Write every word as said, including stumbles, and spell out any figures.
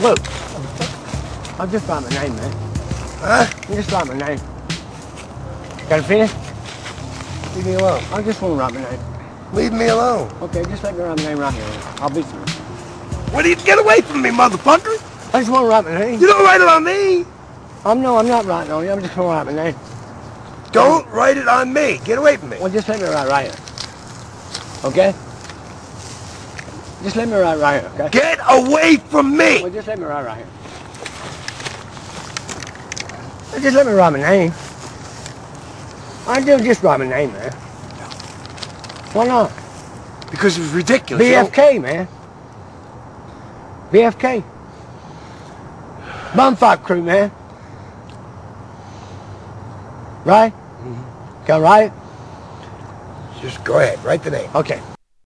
Look, I'll just write my name, man. Huh? You just write my name. Got to finish? Leave me alone. I just want to write my name. Leave me alone. Okay, just let me write my name right here. I'll be through. What do you get away from me, motherfucker? I just want to write my name. You don't write it on me. I'm no, I'm not writing on you. I'm just going to write my name. Don't write it on me. Get away from me. Well, just let me write right here. Okay? Just let me write right here, okay? Get away from me. Well, just let me write right here. Just let me write my name. I do just write my name, man. Why not? Because it's ridiculous. B F K, man. B F K. Bonfire crew, man. Right? Mm-hmm. Can I write it? Just go ahead. Write the name. Okay.